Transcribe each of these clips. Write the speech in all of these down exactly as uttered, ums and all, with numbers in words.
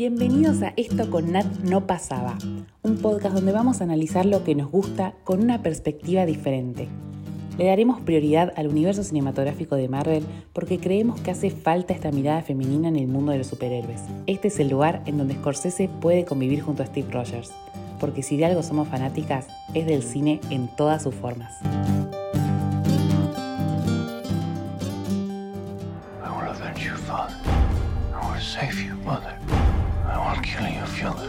Bienvenidos a Esto con Nat no pasaba, un podcast donde vamos a analizar lo que nos gusta con una perspectiva diferente. Le daremos prioridad al universo cinematográfico de Marvel porque creemos que hace falta esta mirada femenina en el mundo de los superhéroes. Este es el lugar en donde Scorsese puede convivir junto a Steve Rogers, porque si de algo somos fanáticas, es del cine en todas sus formas. I will avenge you, father. I will save you, mother. I will kill you, father.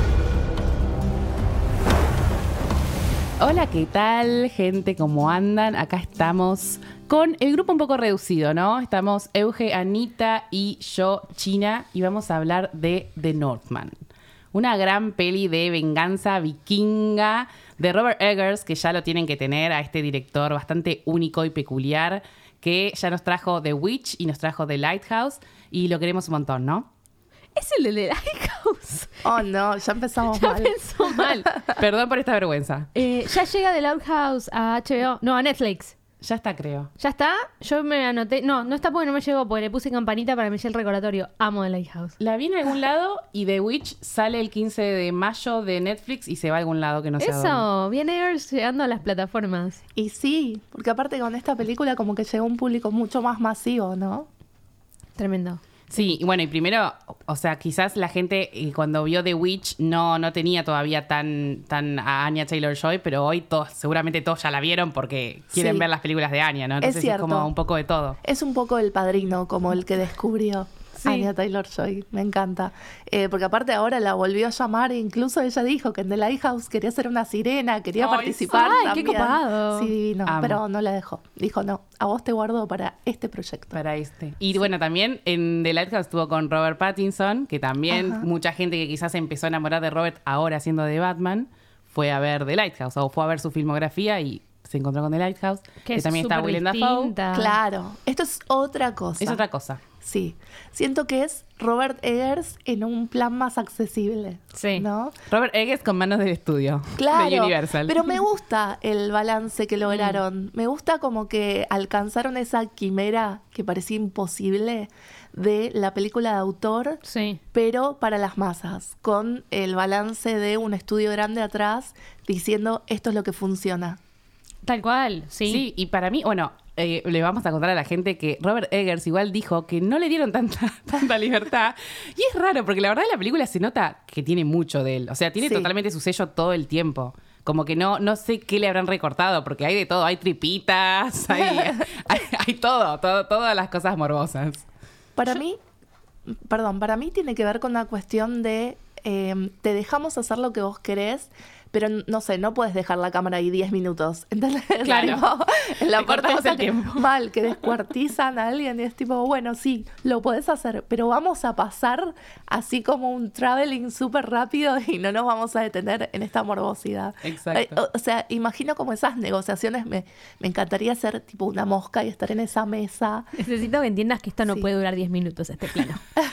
Hola, ¿qué tal, gente? ¿Cómo andan? Acá estamos con el grupo un poco reducido, ¿no? Estamos Euge, Anita y yo, China, y vamos a hablar de The Northman. Una gran peli de venganza vikinga de Robert Eggers, que ya lo tienen que tener a este director bastante único y peculiar, que ya nos trajo The Witch y nos trajo The Lighthouse, y lo queremos un montón, ¿no? Es el de The Lighthouse. Oh, no, ya empezamos Ya mal. pensó mal. Perdón por esta vergüenza. Eh, ya llega The Lighthouse a H B O. No, a Netflix. Ya está, creo. ¿Ya está? Yo me anoté. No, no está porque no me llegó, porque le puse campanita para que me llegue el recordatorio. Amo The Lighthouse. La vi en algún lado y The Witch sale el quince de mayo de Netflix y se va a algún lado que no sé a dónde. Eso, viene Eggers llegando a las plataformas. Y sí, porque aparte con esta película como que llegó a un público mucho más masivo, ¿no? Tremendo. Sí, y bueno, y primero, o sea, quizás la gente eh, cuando vio The Witch no, no tenía todavía tan, tan a Anya Taylor-Joy, pero hoy todos, seguramente todos ya la vieron porque quieren Sí. ver las películas de Anya, ¿no? Entonces Es cierto. como un poco de todo. Es un poco el padrino, como el que descubrió Sí. Anya Taylor-Joy. Me encanta. Eh, porque aparte ahora la volvió a llamar e incluso ella dijo que en The Lighthouse quería ser una sirena, quería Ay, participar ay, qué también. copado. Sí, divino, Amo. pero no la dejó. Dijo, no, a vos te guardo para este proyecto. Para este. Y bueno, también en The Lighthouse estuvo con Robert Pattinson, que también Ajá. mucha gente que quizás se empezó a enamorar de Robert ahora siendo de Batman, fue a ver The Lighthouse o fue a ver su filmografía y se encontró con The Lighthouse, que, es también está súper Willem Dafoe. distinta. Claro, esto es otra cosa. Es otra cosa. Sí, siento que es Robert Eggers en un plan más accesible. Sí. ¿No? Robert Eggers con manos del estudio Claro, de Universal. pero me gusta el balance que lograron. Me gusta como que alcanzaron esa quimera que parecía imposible de la película de autor, Sí. pero para las masas, con el balance de un estudio grande atrás diciendo esto es lo que funciona. Tal cual, sí. Sí, y para mí, bueno, eh, le vamos a contar a la gente que Robert Eggers igual dijo que no le dieron tanta, tanta libertad. Y es raro, porque la verdad en la película se nota que tiene mucho de él. O sea, tiene Sí. totalmente su sello todo el tiempo. Como que no, no sé qué le habrán recortado, porque hay de todo. Hay tripitas, hay, hay, hay todo, todo, todas las cosas morbosas. Para mí, perdón, para mí tiene que ver con una cuestión de eh, te dejamos hacer lo que vos querés, pero no sé, no puedes dejar la cámara ahí diez minutos. ¿Entendés? Claro. Tipo, en la Te parte cortamos esa el que- tiempo. mal, que descuartizan a alguien y es tipo, bueno, sí, lo podés hacer, pero vamos a pasar así como un traveling súper rápido y no nos vamos a detener en esta morbosidad. Exacto. Eh, O, o sea, imagino como esas negociaciones, me, me encantaría ser tipo una mosca y estar en esa mesa. Necesito que entiendas que esto no Sí. puede durar diez minutos, este plano.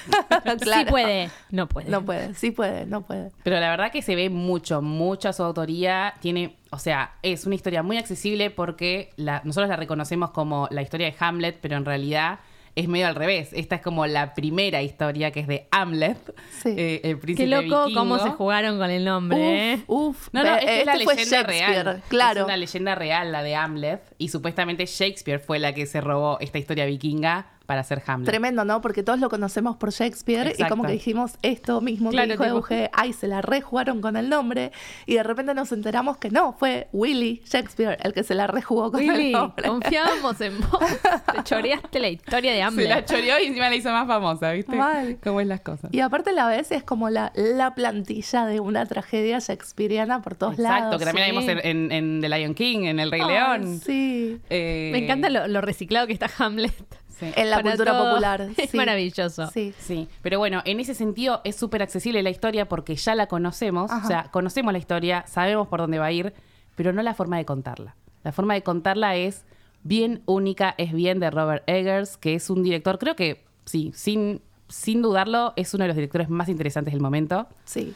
Sí Claro. puede, no puede. No puede, sí puede, no puede. Pero la verdad que se ve mucho, mucha su autoría. Tiene, o sea, es una historia muy accesible porque la, nosotros la reconocemos como la historia de Hamlet, pero en realidad es medio al revés. Esta es como la primera historia que es de Hamlet, Sí. eh, el príncipe Qué loco vikingo. cómo se jugaron con el nombre, ¿eh? Uf, uf. No, no, Ve- es que es la este fue leyenda Shakespeare, real. claro. Es una leyenda real, la de Hamlet. Y supuestamente Shakespeare fue la que se robó esta historia vikinga para hacer Hamlet. Tremendo, ¿no? Porque todos lo conocemos por Shakespeare Exacto. y como que dijimos esto mismo Claro, que dijo tipo- Euge, ay, se la rejugaron con el nombre y de repente nos enteramos que no, fue Willy Shakespeare el que se la rejugó con el Willy, nombre. confiábamos en vos. Te choreaste la historia de Se Hamlet. la choreó y encima la hizo más famosa, ¿viste? Mal. Cómo es las cosas. Y aparte la ves es como la, la plantilla de una tragedia shakespeariana por todos Exacto, lados. que también la sí. vimos en, en, en The Lion King, en El Rey Ay, León. Sí, Eh, Me encanta lo, lo reciclado que está Hamlet. sí. en la Para cultura todo. popular. Es sí. maravilloso. Sí. Sí, pero bueno, en ese sentido es súper accesible la historia porque ya la conocemos, Ajá. o sea, conocemos la historia, sabemos por dónde va a ir, pero no la forma de contarla. La forma de contarla es bien única, es bien de Robert Eggers, que es un director, creo que sí, sin, sin dudarlo, es uno de los directores más interesantes del momento. Sí.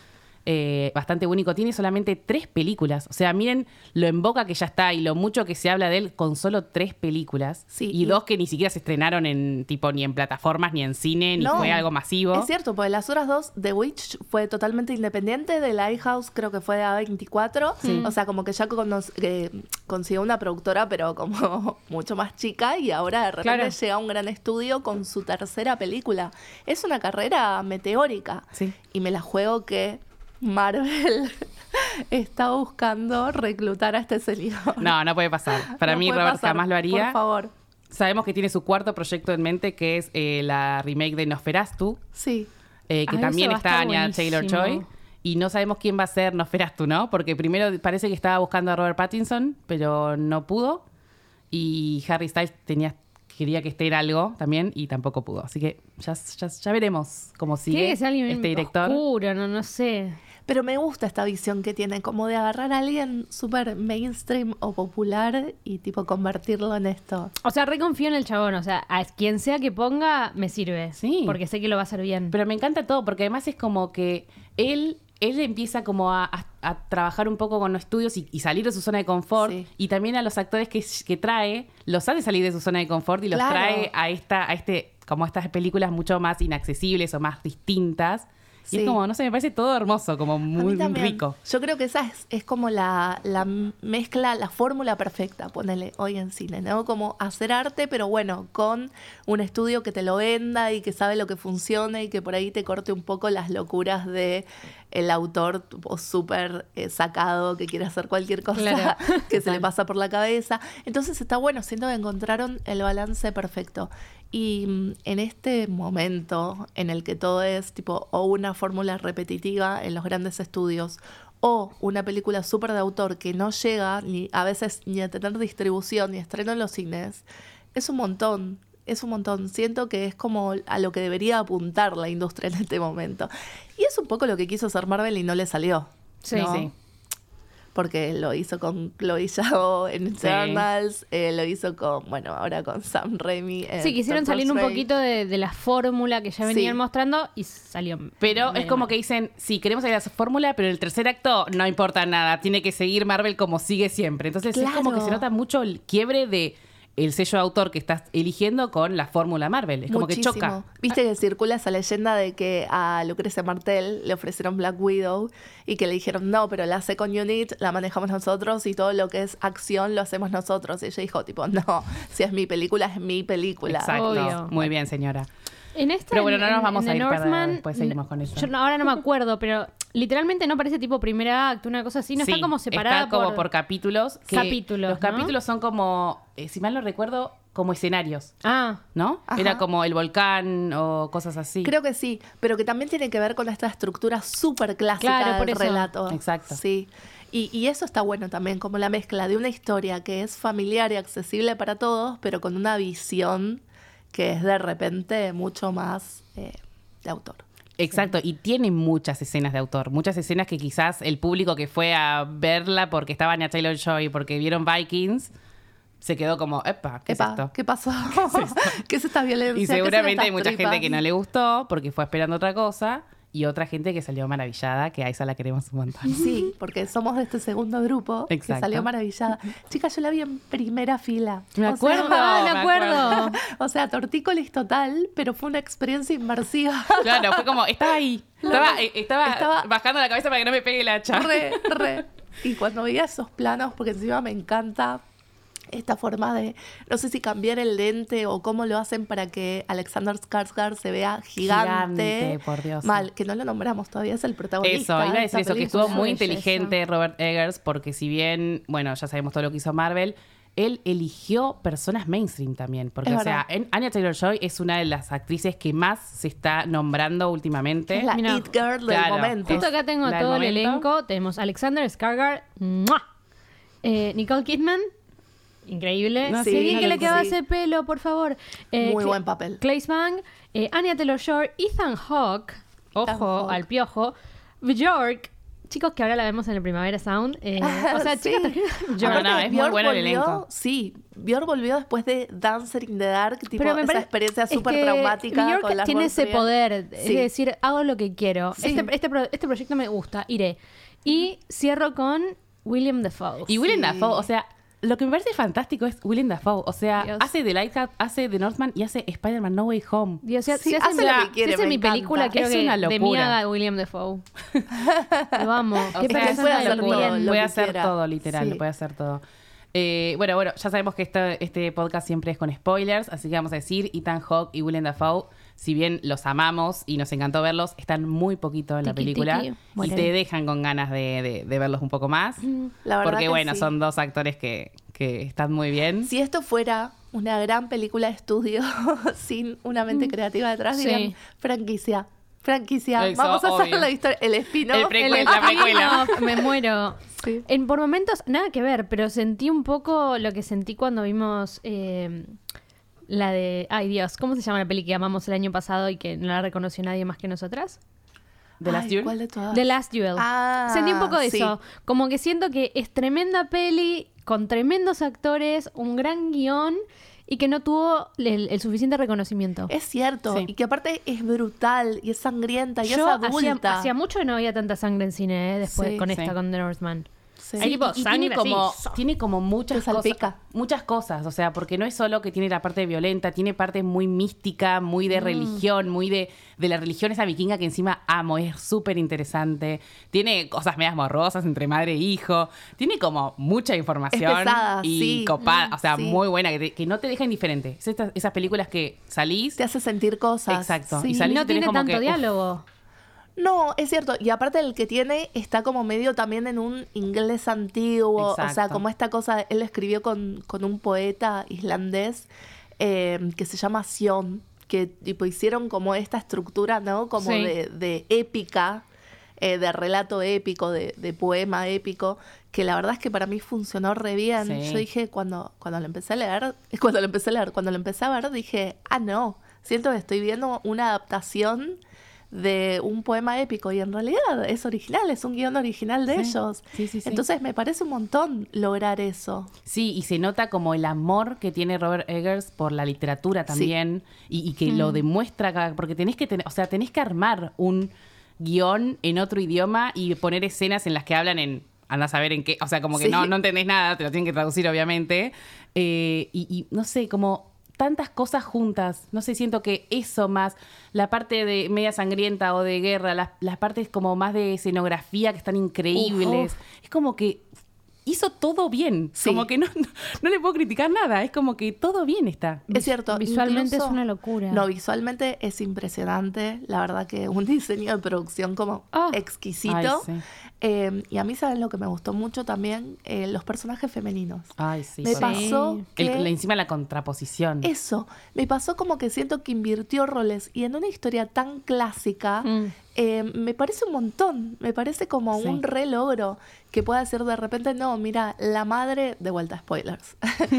eh, bastante único. Tiene solamente tres películas. O sea, miren lo en boca que ya está y lo mucho que se habla de él con solo tres películas. Sí, y, y- dos que ni siquiera se estrenaron en tipo ni en plataformas, ni en cine, ni No, fue algo masivo. Es cierto, porque las otras dos, The Witch fue totalmente independiente, de Lighthouse creo que fue de A veinticuatro. O sea, como que ya cono- eh, consiguió una productora, pero como mucho más chica, y ahora de repente Claro. llega a un gran estudio con su tercera película. Es una carrera meteórica. Sí. Y me la juego que Marvel está buscando reclutar a este señor. No, no puede pasar. Para No mí, puede Robert pasar, jamás lo haría. Por favor. Sabemos que tiene su cuarto proyecto en mente, que es eh, la remake de Nosferatu, Sí. eh, que Ay, también eso va a está estar Anya buenísimo. Taylor-Joy. Y no sabemos quién va a ser Nosferatu, ¿no? Porque primero parece que estaba buscando a Robert Pattinson, pero no pudo. Y Harry Styles tenía, quería que esté en algo también y tampoco pudo. Así que ya, ya, ya veremos cómo sigue Tiene que ser alguien este director. oscuro, no, no sé. Pero me gusta esta visión que tiene, como de agarrar a alguien súper mainstream o popular y tipo convertirlo en esto. O sea, reconfío en el chabón. O sea, a quien sea que ponga, me sirve. Sí. Porque sé que lo va a hacer bien. Pero me encanta todo, porque además es como que él, él empieza como a, a- a trabajar un poco con los estudios y, y salir de su zona de confort. Sí. Y también a los actores que, que trae, los hace salir de su zona de confort y los Claro. trae a esta, a este, como a estas películas mucho más inaccesibles o más distintas. Y Sí. es como, no sé, me parece todo hermoso, como A mí muy también. rico. Yo creo que esa es, es como la, la mezcla, la fórmula perfecta, ponele hoy en cine, ¿no? Como hacer arte, pero bueno, con un estudio que te lo venda y que sabe lo que funciona y que por ahí te corte un poco las locuras de el autor tipo, súper eh, sacado que quiere hacer cualquier cosa Claro. que se le pasa por la cabeza. Entonces está bueno, siento que encontraron el balance perfecto. Y mm, en este momento en el que todo es tipo o una fórmula repetitiva en los grandes estudios o una película súper de autor que no llega ni a veces ni a tener distribución ni estreno en los cines, es un montón. Es un montón. Siento que es como a lo que debería apuntar la industria en este momento. Y es un poco lo que quiso hacer Marvel y no le salió. Sí, ¿no? sí. Porque lo hizo con Chloe Zhao en Eternals, eh, lo hizo con, bueno, ahora con Sam Raimi. en Sí, quisieron Doctor salir un Strange. poquito de, de la fórmula que ya venían Sí. mostrando y salió. Pero es medio como mal. que dicen, sí, queremos ir a esa fórmula, pero en el tercer acto no importa nada. Tiene que seguir Marvel como sigue siempre. Entonces es como que Claro. se nota mucho el quiebre de el sello de autor que estás eligiendo con la fórmula Marvel. Es como que Muchísimo. choca. Viste que circula esa leyenda de que a Lucrecia Martel le ofrecieron Black Widow y que le dijeron, no, pero la Second Unit la manejamos nosotros y todo lo que es acción lo hacemos nosotros. Y ella dijo, tipo, no, si es mi película, es mi película. Exacto. Obvio. Muy bien, señora. En esta, Pero bueno, no en- nos vamos en a The ir para- Northman, después seguimos con eso. Yo no- ahora no me acuerdo, pero literalmente no parece tipo primer acto, una cosa así. No Sí, está como separada está como por... por, capítulos. que Capítulos, Los ¿no? capítulos son como, eh, si mal no recuerdo, como escenarios, Ah, ¿no? Ajá. Era como el volcán o cosas así. Creo que sí, pero que también tiene que ver con esta estructura súper clásica Claro, por del eso. relato. Exacto. Sí. Y, y eso está bueno también, como la mezcla de una historia que es familiar y accesible para todos, pero con una visión que es de repente mucho más eh, de autor. Exacto, y tiene muchas escenas de autor, muchas escenas que quizás el público que fue a verla porque estaba Anya Taylor-Joy, porque vieron Vikings, se quedó como, epa, ¿qué Epa, es esto? ¿qué pasó? ¿Qué es esta violencia? Y ¿Qué son seguramente hay estas mucha tripas? gente que no le gustó porque fue esperando otra cosa y otra gente que salió maravillada, que a esa la queremos un montón. Sí, porque somos de este segundo grupo Exacto. que salió maravillada. Chicas, yo la vi en primera fila. Me O sea, acuerdo. ah, me me acuerdo. O sea, tortícolis total, pero fue una experiencia inmersiva. Claro, fue como, estaba ahí, estaba, eh, estaba, Estaba- bajando la cabeza para que no me pegue el hacha. Re, re. Y cuando veía esos planos, porque encima me encanta esta forma de, no sé si cambiar el lente o cómo lo hacen para que Alexander Skarsgård se vea gigante. Gigante, por Dios. Mal, que no lo nombramos todavía, es el protagonista. Eso, iba a de decir esta eso, que película. estuvo muy Belleza. inteligente Robert Eggers, porque si bien, bueno, ya sabemos todo lo que hizo Marvel, él eligió personas mainstream también. Porque, Es o sea, verdad. en- Anya Taylor-Joy es una de las actrices que más se está nombrando últimamente. Es la Mirá. It Girl del Claro. momento. Justo acá tengo la del todo el momento. elenco. Tenemos Alexander Skarsgård, ¡mua! Eh, Nicole Kidman, increíble. No, Qué sí, bien que le sí. quedaba ese pelo, por favor. Eh, Muy Cla- buen papel. Claes Bang, eh, Anya Taylor-Joy, Ethan Hawke, Ethan ojo Hawke. al piojo, Bjork, chicos, que ahora la vemos en el Primavera Sound. Eh, o sea, Sí. chicas, yo No, no, es muy Björk bueno el volvió- elenco. Sí, Björk volvió después de Dancer in the Dark, tipo Pero me esa parece- experiencia es súper que traumática Björk con las tiene ese Montreal. poder, Sí. es decir, hago lo que quiero. Sí. Este, este, pro- este proyecto me gusta, iré. Y cierro con William Dafoe. Y Willem Sí. Dafoe, o sea, lo que me parece fantástico es Willem Dafoe. O sea, Dios. hace The Lighthouse, hace The Northman y hace Spider-Man No Way Home. Dios, si, Sí, si hacen, hace lo la- que quiere, si hacen me mi película, encanta. quiero Es que una de mí locura. haga William Dafoe. Lo amo. O Qué sea, persona puede de hacer locura. todo, lo puede que hacer quiera. todo, literal, Sí. puede hacer todo. Eh, bueno, bueno, ya sabemos que este, este podcast siempre es con spoilers, así que vamos a decir, Ethan Hawke y Willem Dafoe, si bien los amamos y nos encantó verlos, están muy poquito en la Tiki, película tiki, y mueren. te dejan con ganas de, de- de verlos un poco más. La verdad Porque que bueno, sí. son dos actores que, que están muy bien. Si esto fuera una gran película de estudio sin una mente creativa detrás, Sí. dirían franquicia, franquicia, Eso, vamos a hacer obvio. la historia, el spin-off. El prequel, El la precuela. spin-off, me muero. Sí. En, por momentos, nada que ver, pero sentí un poco lo que sentí cuando vimos eh, la de... Ay, Dios, ¿cómo se llama la peli que amamos el año pasado y que no la reconoció nadie más que nosotras? ¿De las Ay, Duel? ¿cuál de todas? The Last Duel. Ah, Sentí un poco de sí. eso. Como que siento que es tremenda peli, con tremendos actores, un gran guión y que no tuvo el, el suficiente reconocimiento. Es cierto, Sí. y que aparte es brutal y es sangrienta y Yo es hacía, adulta. hacía mucho que no había tanta sangre en cine, ¿eh? Después Sí, con sí. esta, con The Northman. Sí. Hay tipo y sangre tiene como, así. tiene como muchas Te salpica. cosas, muchas cosas, o sea, porque no es solo que tiene la parte violenta, tiene parte muy mística, muy Mm. de religión, muy de, de la religión esa vikinga que encima amo, es súper interesante. Tiene cosas medias morrosas entre madre e hijo, tiene como mucha información Es pesada, y sí. copada, Mm, o sea, sí. muy buena, que, te- que no te deja indiferente. Es estas- esas películas que salís, Te hace sentir cosas. Exacto, Sí. y Y salís no y tenés tiene como tanto que, uf. diálogo. No, es cierto. Y aparte el que tiene está como medio también en un inglés antiguo. O sea, Exacto. como esta cosa, él escribió con, con un poeta islandés eh, que se llama Sion, que tipo hicieron como esta estructura, ¿no? Como Sí. de, de épica, eh, de relato épico, de, de poema épico, que la verdad es que para mí funcionó re bien. Sí. Yo dije, cuando, cuando lo empecé a leer, cuando lo empecé a leer, cuando lo empecé a ver, dije, ah, no, siento que estoy viendo una adaptación de un poema épico y en realidad es original, es un guión original de Sí. ellos. Sí, sí, sí. Entonces me parece un montón lograr eso. Sí, y se nota como el amor que tiene Robert Eggers por la literatura también y, y que lo demuestra acá, porque tenés que tener, o sea, tenés que armar un guión en otro idioma y poner escenas en las que hablan en andás a ver en qué, o sea, como que Sí. no, no entendés nada, te lo tienen que traducir obviamente. Eh, y, y no sé, como tantas cosas juntas, no sé, siento que eso más, la parte de media sangrienta o de guerra, las, las partes como más de escenografía que están increíbles, es como que hizo todo bien, Sí. como que no, no, no le puedo criticar nada, es como que todo bien está. Es cierto. Visualmente incluso- es una locura. No, visualmente es impresionante. La verdad que un diseño de producción como Oh. exquisito. Ay, sí. Eh, y a mí, ¿saben lo que me gustó mucho también? Eh, los personajes femeninos. Ay, sí. Me sí. pasó El- que... encima la contraposición. Eso, me pasó como que siento que invirtió roles y en una historia tan clásica Mm. eh, me parece un montón, me parece como Sí. un re logro que pueda ser de repente, no, mira, la madre, de vuelta, spoilers,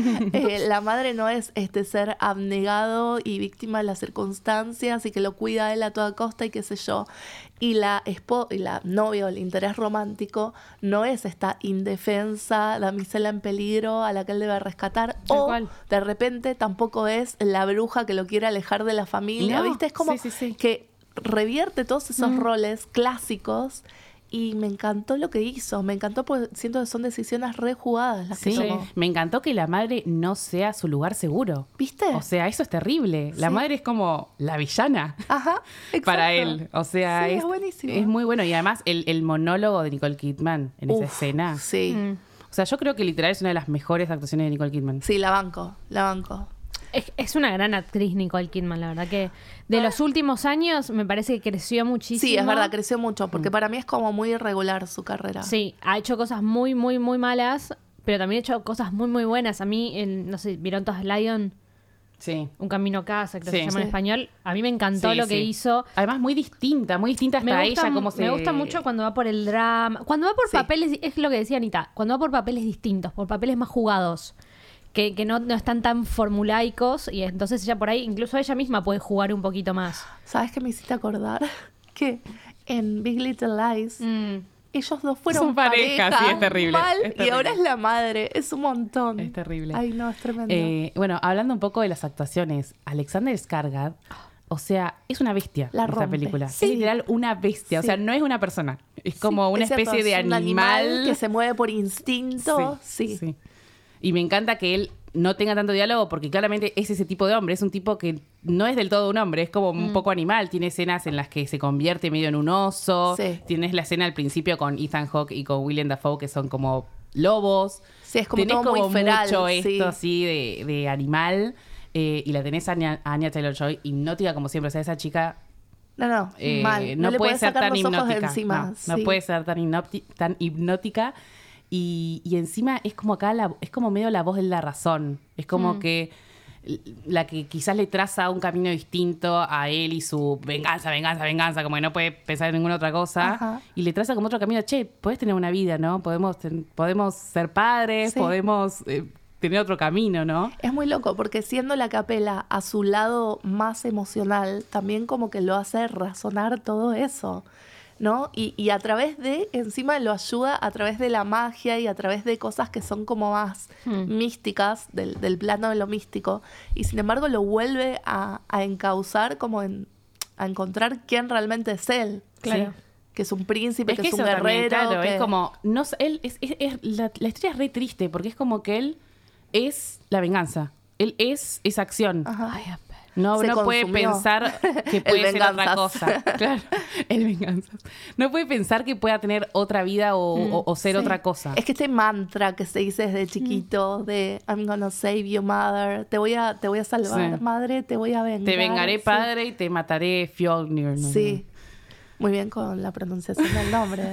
Eh, la madre no es este ser abnegado y víctima de las circunstancias y que lo cuida a él a toda costa y qué sé yo. Y la, espo y la novia o el interés romántico no es esta indefensa damisela en peligro a la que él debe rescatar. Tal o cual. de repente tampoco es la bruja que lo quiere alejar de la familia, No, ¿viste? Es como sí, sí, sí. que revierte todos esos Mm. roles clásicos y me encantó lo que hizo. Me encantó porque siento que son decisiones rejugadas las Sí, que tomó. me encantó que la madre no sea su lugar seguro. ¿Viste? O sea, eso es terrible. La Sí. madre es como la villana Ajá, exacto. para él. O sea, Sí, es, es buenísimo. es muy bueno. Y además, el, el monólogo de Nicole Kidman en esa Uf, escena. Sí. Mm. O sea, yo creo que literal es una de las mejores actuaciones de Nicole Kidman. Sí, la banco, la banco. Es, es una gran actriz Nicole Kidman, la verdad que de los últimos años me parece que creció muchísimo. Sí, es verdad, creció mucho, porque para mí es como muy irregular su carrera. Sí, ha hecho cosas muy, muy, muy malas, pero también ha hecho cosas muy, muy buenas. A mí, en, no sé, ¿vieron todas Lion? Sí. Un camino a casa, creo que Sí. se llama en Sí. español. A mí me encantó Sí, lo que sí. hizo. Además, muy distinta, muy distinta hasta Me gusta, ella. Como se... me gusta mucho cuando va por el drama. Cuando va por Sí. papeles, es lo que decía Anita, cuando va por papeles distintos, por papeles más jugados, que, que no, no están tan formulaicos, y entonces ella por ahí, incluso ella misma puede jugar un poquito más. ¿Sabes qué me hiciste acordar? Que en Big Little Lies, Mm. ellos dos fueron Son pareja, sí, es terrible, mal, es y terrible. ahora es la madre. Es un montón. Es terrible. Ay, no, es tremendo. Eh, bueno, hablando un poco de las actuaciones, Alexander Skarsgård, o sea, es una bestia La en esta rompe. película. Sí. Es literal una bestia, o Sí. sea, no es una persona. Es como Sí, una es cierto, especie de es un animal. que se mueve por instinto. Sí. sí. Y me encanta que él no tenga tanto diálogo porque claramente es ese tipo de hombre. Es un tipo que no es del todo un hombre, es como un poco animal. Tiene escenas en las que se convierte medio en un oso. Sí. Tienes la escena al principio con Ethan Hawke y con Willem Dafoe que son como lobos. Sí, es como tenés todo como muy feral, mucho sí. esto así de, de animal. Eh, y la tenés a Anya, a Anya Taylor-Joy hipnótica como siempre. O sea, esa chica No, no, eh, mal. no, le puede podés ser sacar tan los ojos de hipnótica. encima. No, no sí. puede ser tan, hipnoti- tan hipnótica. Y, y encima es como acá, la, es como medio la voz de la razón. Es como Mm. que l- la que quizás le traza un camino distinto a él y su venganza, venganza, venganza, como que no puede pensar en ninguna otra cosa. Ajá. Y le traza como otro camino. Che, podés tener una vida, ¿no? Podemos, ten- podemos ser padres, Sí. podemos eh, tener otro camino, ¿no? Es muy loco porque siendo la capela a su lado más emocional, también como que lo hace razonar todo eso, ¿no? Y, y a través de, encima lo ayuda a través de la magia y a través de cosas que son como más Hmm. místicas, del, del plano de lo místico. Y sin embargo lo vuelve a, a encauzar como en, a encontrar quién realmente es él. Claro. Sí. Que es un príncipe, que, es un eso también, guerrero. claro, que- es como, no, sé, él es, es- es- la, la historia es re triste porque es como que él es la venganza, él es esa acción. Ajá. Ay, No, Se no puede consumió. pensar que El puede ser otra venganzas. cosa. Claro, el venganzas. No puede pensar que pueda tener otra vida o, o- o ser Sí. otra cosa. Es que este mantra que se dice desde chiquito de I'm gonna save you, mother, te voy a, te voy a salvar, Sí. madre, te voy a vengar. Te vengaré, Sí. padre, y te mataré, Fjolnir. ¿no? Sí. Muy bien con la pronunciación del nombre.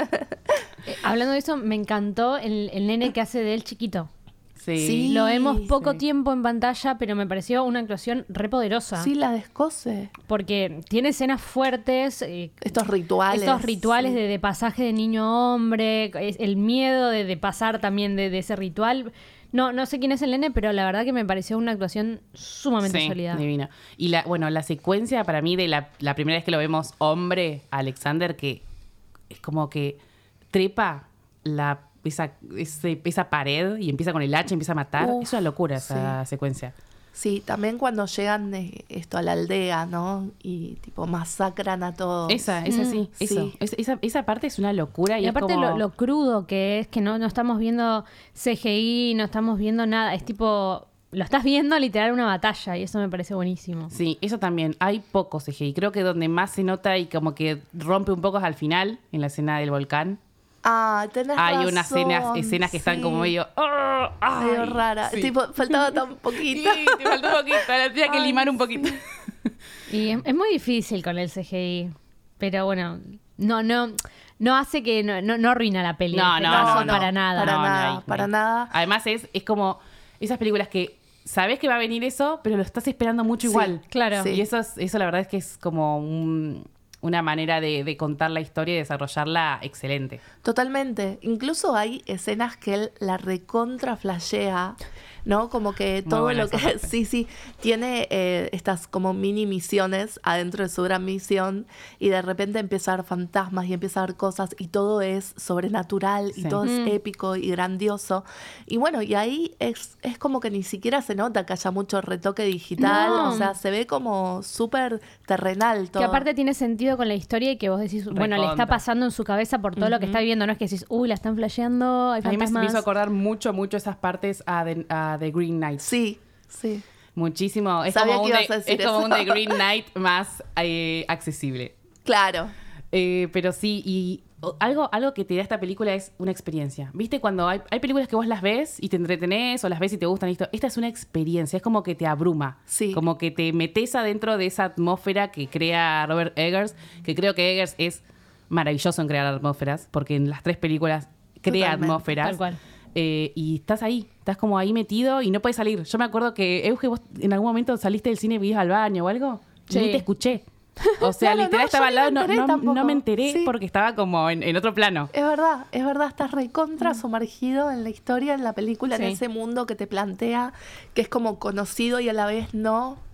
Eh, hablando de eso, me encantó el, el nene que hace de él chiquito. Sí. Sí. Lo vemos poco sí. tiempo en pantalla, pero me pareció una actuación re poderosa. Sí, la descose. Porque tiene escenas fuertes, eh, Estos rituales. estos rituales sí. de, de pasaje de niño a hombre, es- el miedo de, de pasar también de, de ese ritual. No, no sé quién es el nene, pero la verdad que me pareció una actuación sumamente Sí, sólida. divino. Y la, bueno, la secuencia para mí de la, la primera vez que lo vemos hombre, Alexander, que es como que trepa la, esa, ese- esa pared y empieza con el hacha, empieza a matar. Uf, es una locura esa secuencia. Sí, también cuando llegan eh, esto a la aldea, ¿no? Y tipo masacran a todos. Esa, esa Mm, sí, sí. eso. Es- esa, esa parte es una locura. Y, Y es aparte como- lo, lo crudo que es, que no, no estamos viendo C G I, no estamos viendo nada. Es tipo, lo estás viendo literal una batalla y eso me parece buenísimo. Sí, eso también. Hay poco C G I. Creo que donde más se nota y como que rompe un poco es al final, en la escena del volcán. Ah, tenés Hay razón. unas escenas, escenas que están sí. como medio... ¡oh! ¡ay! Medio rara. Sí. Tipo, faltaba tan poquito. Sí, te faltó un poquito. La tenía que Ay, limar un poquito. Y es, es muy difícil con el C G I. Pero bueno, no, no, no hace que, no, no, no arruina la peli. No, Este no, caso, no, no. para nada. Para No, no nada, hay, no para hay. nada. Además es, es como esas películas que sabes que va a venir eso, pero lo estás esperando mucho Sí, igual. claro. Sí. Y eso, es- eso la verdad es que es como un- una manera de, de contar la historia y desarrollarla excelente. Totalmente. Incluso hay escenas que él la recontra flashea, ¿no? Como que Muy todo buena lo que... esa parte. Sí, sí. Tiene eh, estas como mini misiones adentro de su gran misión y de repente empieza a ver fantasmas y empieza a ver cosas y todo es sobrenatural y Sí. todo Mm. es épico y grandioso. Y bueno, y ahí es, es como que ni siquiera se nota que haya mucho retoque digital. No. O sea, se ve como súper terrenal todo. Que aparte tiene sentido con la historia y que vos decís, bueno, le está Recontra. pasando en su cabeza por todo lo que está viviendo. No es que decís, uy, la están flasheando, hay A mí me, me fantasmas. hizo acordar mucho, mucho esas partes a The, a The Green Knight. Sí, sí. Muchísimo. Es Sabía como, que un, ibas a The- decir es como eso. un The Green Knight más eh, accesible. Claro. Eh, pero sí, y o- algo, algo que te da esta película es una experiencia. ¿Viste? Cuando hay, hay películas que vos las ves y te entretenés o las ves y te gustan, listo. Esta es una experiencia, es como que te abruma. Sí. Como que te metes adentro de esa atmósfera que crea Robert Eggers, que creo que Eggers es maravilloso en crear atmósferas, porque en las tres películas crea Totalmente, atmósferas. tal cual. Eh, y estás ahí, estás como ahí metido y no puedes salir. Yo me acuerdo que, Euge, vos en algún momento saliste del cine y ibas al baño o algo. Sí. Ni te escuché. O sea, Claro, literal no, estaba yo al lado, ni no, me enteré no- tampoco. no me enteré Sí. porque estaba como en, en otro plano. Es verdad, es verdad, estás recontra sumergido en la historia, en la película, Sí. en ese mundo que te plantea, que es como conocido y a la vez no.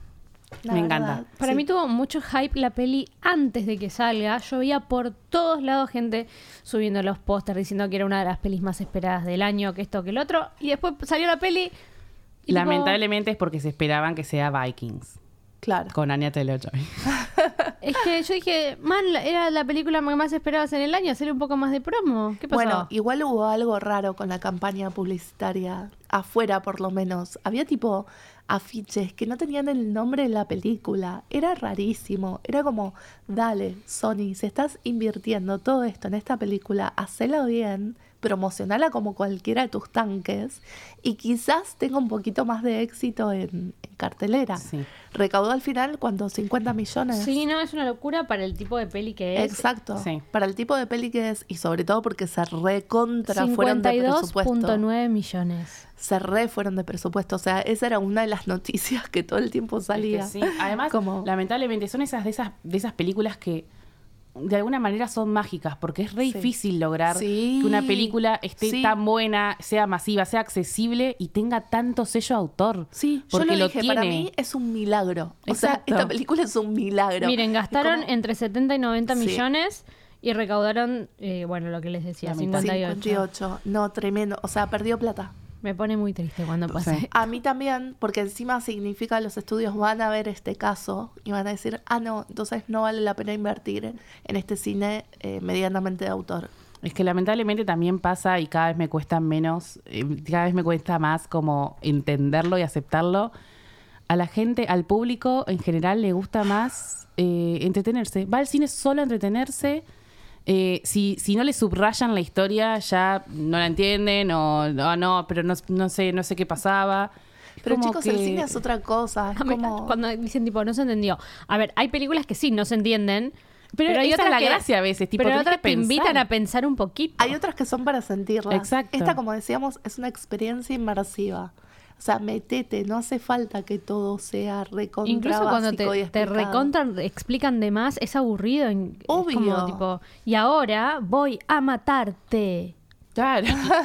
La Me verdad, encanta. Para sí. mí tuvo mucho hype la peli antes de que salga. Yo veía por todos lados gente subiendo los pósters diciendo que era una de las pelis más esperadas del año, que esto, que el otro. Y después salió la peli. Y Lamentablemente es porque se esperaban que sea Vikings. Claro. Con Anya Taylor-Joy. tipo, es que yo dije, man, la- era la película que más esperabas en el año, hacerle un poco más de promo. ¿Qué pasó? Bueno, igual hubo algo raro con la campaña publicitaria, afuera por lo menos. Había tipo afiches que no tenían el nombre de la película. Era rarísimo. Era como, dale, Sony, si estás invirtiendo todo esto en esta película, hacela bien, promocionala como cualquiera de tus tanques y quizás tenga un poquito más de éxito en, en cartelera. Sí. Recaudó al final, ¿cuánto? cincuenta millones. Sí, no, es una locura para el tipo de peli que es. Exacto. Sí. Para el tipo de peli que es y sobre todo porque se recontra fueron de cincuenta y dos presupuesto. punto nueve millones. Se re fueron de presupuesto. O sea, esa era una de las noticias que todo el tiempo Es salía. que sí. Además, Como- lamentablemente, son esas de esas de esas películas que de alguna manera son mágicas, porque es re Sí. difícil lograr Sí. que una película esté Sí. tan buena, sea masiva, sea accesible y tenga tanto sello de autor. Sí, porque yo lo, lo dije, tiene. para mí es un milagro. O sea, Exacto. esta película es un milagro. Miren, gastaron Y como- entre setenta y noventa Sí. millones y recaudaron, eh, bueno, lo que les decía, La mitad. cincuenta y ocho. cincuenta y ocho. No, tremendo. O sea, perdió plata. Me pone muy triste cuando pasa. Sí. A mí también, porque encima significa que los estudios van a ver este caso y van a decir, ah, no, entonces no vale la pena invertir en este cine eh, medianamente de autor. Es que lamentablemente también pasa y cada vez me cuesta menos, eh, cada vez me cuesta más como entenderlo y aceptarlo. A la gente, al público en general le gusta más eh, entretenerse. Va al cine solo a entretenerse. Eh, si, si no le subrayan la historia ya no la entienden o no, no pero no, no sé no sé qué pasaba. Es Pero como chicos, el que- cine es otra cosa. Es A mí, como... Cuando dicen tipo, no se entendió. A ver, hay películas que sí, no se entienden. Pero esa es la gracia a veces, tipo, pero tenés otras que te pensar. invitan a pensar un poquito. Hay otras que son para sentirlas. Exacto. Esta, como decíamos, es una experiencia inmersiva. O sea, metete, no hace falta que todo sea recontra Incluso cuando básico y te, te explicado. recontra explican de más, es aburrido. en- es Obvio. como, tipo, y ahora voy a matarte. Claro.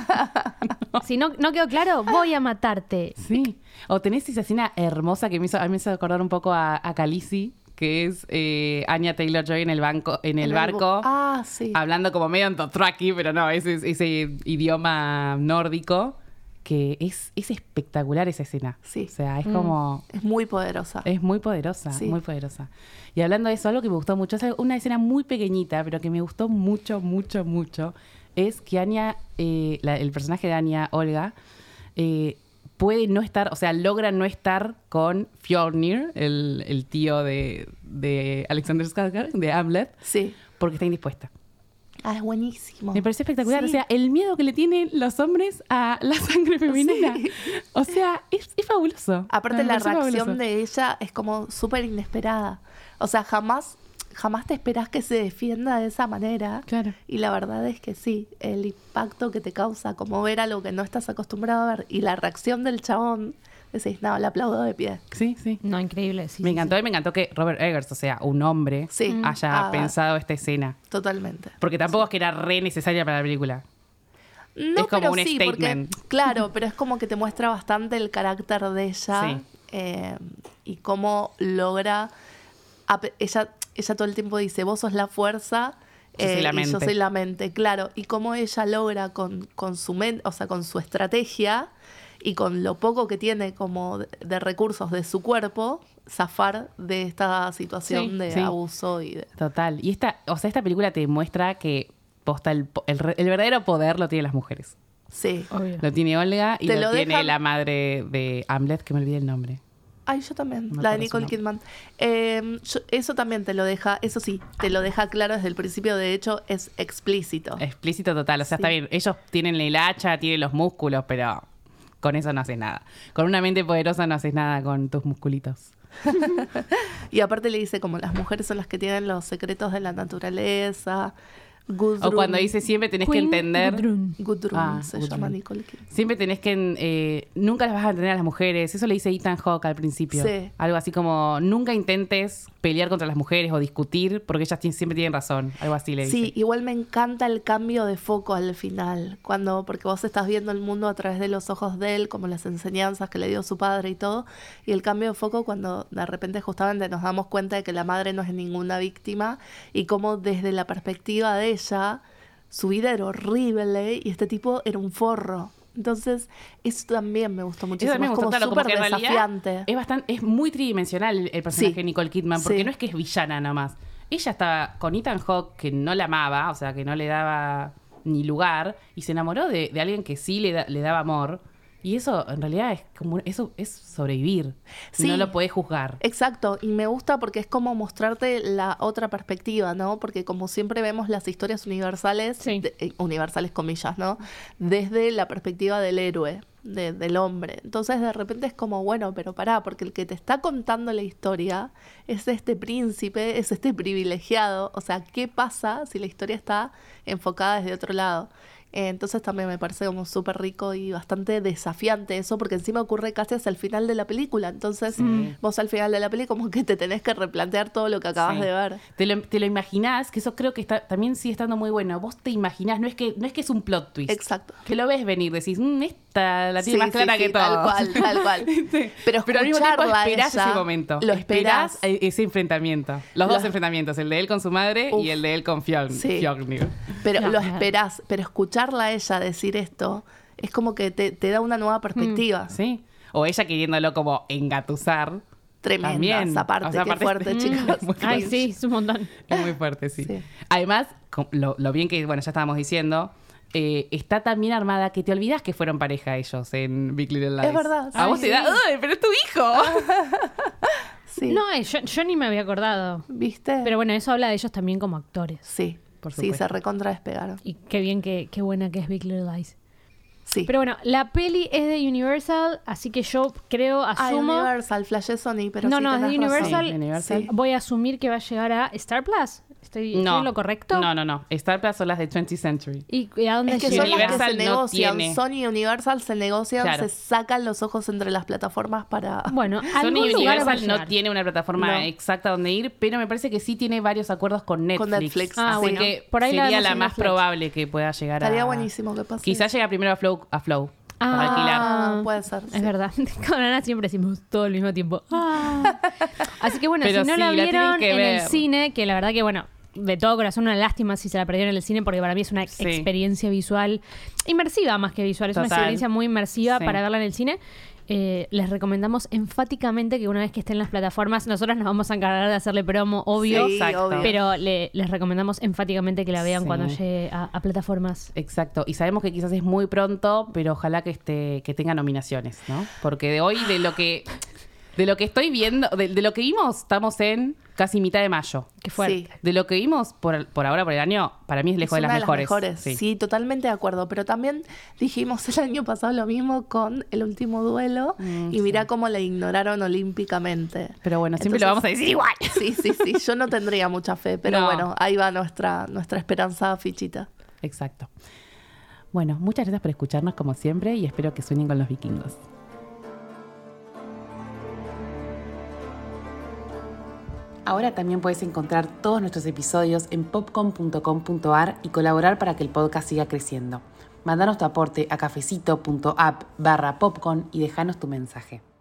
Si no, no quedó claro, voy a matarte. Sí. O tenés esa escena hermosa que me hizo, a mí me hizo acordar un poco a, a Khaleesi, que es eh, Anya Taylor-Joy en el banco, en el En barco, Ah, sí. hablando como medio en Dothraki, pero no, ese, ese idioma nórdico, que es, es espectacular esa escena. Sí. O sea, es Mm. como... Es muy poderosa. Es muy poderosa, Sí. muy poderosa. Y hablando de eso, algo que me gustó mucho, es una escena muy pequeñita, pero que me gustó mucho, mucho, mucho, es que Anya, eh, la- el personaje de Anya, Olga, eh, puede no estar, o sea, logra no estar con Fjornir, el, el tío de, de Alexander Skarsgård, de Hamlet, Sí. porque está indispuesta. Ah, es buenísimo. Me pareció espectacular. Sí. O sea, el miedo que le tienen los hombres a la sangre femenina. Sí. O sea, es, es fabuloso. Aparte, Me la pareció reacción fabuloso. de ella es como súper inesperada. O sea, jamás, jamás te esperás que se defienda de esa manera. Claro. Y la verdad es que sí, el impacto que te causa como ver algo que no estás acostumbrado a ver y la reacción del chabón, decís, no, le aplaudo de pie. Sí, sí. No, increíble. Sí, me sí, encantó y me encantó que Robert Eggers, o sea, un hombre, Sí. haya Ah, pensado esta escena. Totalmente. Porque tampoco es que era re necesaria para la película. No, Es como pero un sí, statement. porque, claro, pero es como que te muestra bastante el carácter de ella Sí. eh, y cómo logra. ap- Ella, ella todo el tiempo dice: vos sos la fuerza. Yo soy la y yo mente. soy la mente, claro. Y cómo ella logra con, con su mente, o sea, con su estrategia y con lo poco que tiene como de, de recursos de su cuerpo, zafar de esta situación Sí, de sí. abuso y de. Total. Y esta, o sea, esta película te muestra que posta el, po- el, re- el verdadero poder lo tienen las mujeres. Sí. Obvio. Lo tiene Olga y Te lo, lo tiene dejan- la madre de Hamlet, que me olvidé el nombre. Ay, yo también, No me la de acuerdo su Nicole nombre. Kidman. Eh, yo- eso también te lo deja, eso sí, te lo deja claro desde el principio, de hecho es explícito. Explícito total. O sea, Sí. está bien. Ellos tienen el hacha, tienen los músculos, pero con eso no haces nada. Con una mente poderosa no haces nada con tus musculitos. Y aparte le dice como las mujeres son las que tienen los secretos de la naturaleza. Gudrun. O cuando dice siempre tenés Queen que entender... Gudrun. Gudrun Ah, se Gudrun. llama Nicole Kidman. Siempre tenés que... eh, nunca las vas a entender a las mujeres. Eso le dice Ethan Hawke al principio. Sí. Algo así como, nunca intentes pelear contra las mujeres o discutir porque ellas ti- siempre tienen razón. Algo así le dice. Sí, igual me encanta el cambio de foco al final, cuando porque vos estás viendo el mundo a través de los ojos de él, como las enseñanzas que le dio su padre y todo, y el cambio de foco cuando de repente justamente nos damos cuenta de que la madre no es ninguna víctima y cómo desde la perspectiva de ella, su vida era horrible y este tipo era un forro. Entonces, eso también me gustó Eso muchísimo. también me Es gustó, como claro, como súper que en realidad desafiante. es bastante, es muy tridimensional el personaje Sí. de Nicole Kidman, porque Sí. no es que es villana nada más. Ella estaba con Ethan Hawke, que no la amaba, o sea, que no le daba ni lugar, y se enamoró de, de alguien que sí le, da- le daba amor. Y eso, en realidad, es como eso es sobrevivir. Sí. No lo podés juzgar. Exacto, y me gusta porque es como mostrarte la otra perspectiva, ¿no? Porque como siempre vemos las historias universales, Sí. de- eh, universales comillas, ¿no? Desde la perspectiva del héroe, de- del hombre. Entonces de repente es como, bueno, pero pará, porque el que te está contando la historia es este príncipe, es este privilegiado. O sea, ¿qué pasa si la historia está enfocada desde otro lado? Eh, Entonces también me parece como súper rico y bastante desafiante eso, porque encima ocurre casi hasta el final de la película. Entonces vos al final de la película como que te tenés que replantear todo lo que acabas Sí. de ver. Te lo, te lo imaginás, que eso creo que está, también sigue estando muy bueno. Vos te imaginás, no es que, no es que es un plot twist. Exacto. Que lo ves venir, decís, "Mm, esta la tiene Sí, más clara sí, que sí, todo. tal cual, tal cual. Sí. Pero Pero al mismo tiempo escucharla a esperás ella, ese momento. lo esperás esperás. e- ese enfrentamiento. Los dos Lo- enfrentamientos, el de él con su madre Uf. y el de él con Fjorn, Sí. Fjornir. Pero No, lo claro. esperás, pero escucharla a ella decir esto es como que te, te da una nueva perspectiva. ¿Sí? O ella queriéndolo como engatusar. Tremenda También. esa parte, O sea, qué aparte- fuerte, Mm. chicas. Muy Ay, cringe. sí, es un montón. Es muy fuerte, sí. Sí. Además, com- lo, lo bien que, bueno, ya estábamos diciendo, eh, está tan bien armada que te olvidás que fueron pareja ellos en Big Little Lies. Es verdad, A sí. vos te da, ¡ay, pero es tu hijo! Sí. No, eh, yo, yo ni me había acordado. ¿Viste? Pero bueno, eso habla de ellos también como actores. sí, Por sí, supuesto. se recontra despegaron. Y qué bien, que, qué buena que es Big Little Lies. Sí. Pero bueno, la peli es de Universal, así que yo creo, Ah, asumo... Universal, Flash Sony, pero No, sí no, es de tenés razón. Universal. Sí, Universal. Sí. Voy a asumir que va a llegar a Star Plus. ¿Estoy, estoy No. en lo correcto? No, no, no. Star Plus son las de twentieth Century. ¿Y y a dónde Es que llega? son las que se Universal no negocian. tiene. Sony y Universal se negocian, Claro. se sacan los ojos entre las plataformas para... Bueno, Sony algún lugar va a Universal no llegar. tiene una plataforma No. exacta donde ir, pero me parece que sí tiene varios acuerdos con Netflix. Con Netflix. Ah, Así bueno. que Por ahí la sería vemos la en más Netflix. probable que pueda llegar a... Estaría buenísimo que pase. Quizás llega primero a Flow, a Flow para Ah, alquilar. Ah, puede ser, Es sí. verdad. Con Ana siempre decimos todo al mismo tiempo. Ah. Así que bueno, Pero si no sí, la la tienen vieron que en el ver. cine, que la verdad que bueno, de todo corazón una lástima si se la perdieron en el cine, porque para mí es una Sí. experiencia visual inmersiva más que visual. Es una Total. experiencia muy inmersiva Sí. para verla en el cine. Eh, les recomendamos enfáticamente que una vez que estén en las plataformas, nosotros nos vamos a encargar de hacerle promo, obvio. Sí, Exacto. obvio. Pero le- les recomendamos enfáticamente que la vean Sí. cuando llegue a, a plataformas. Exacto. Y sabemos que quizás es muy pronto, pero ojalá que esté, que tenga nominaciones, ¿no? Porque de hoy, de lo que, de lo que estoy viendo, de, de lo que vimos, estamos en casi mitad de mayo. Qué fuerte. Sí. De lo que vimos por, por ahora, por el año, para mí es lejos Es de una las mejores. Sí. totalmente de acuerdo. Pero también dijimos el año pasado lo mismo con El Último Duelo Mm, y mirá cómo la ignoraron olímpicamente. Pero bueno, siempre lo Entonces- vamos a decir igual. Sí, sí, sí. Yo no tendría mucha fe, pero No. bueno, ahí va nuestra, nuestra esperanzada fichita. Exacto. Bueno, muchas gracias por escucharnos como siempre y espero que sueñen con los vikingos. Ahora también puedes encontrar todos nuestros episodios en popcom punto com punto ar y colaborar para que el podcast siga creciendo. Mándanos tu aporte a cafecito punto app barra popcorn y déjanos tu mensaje.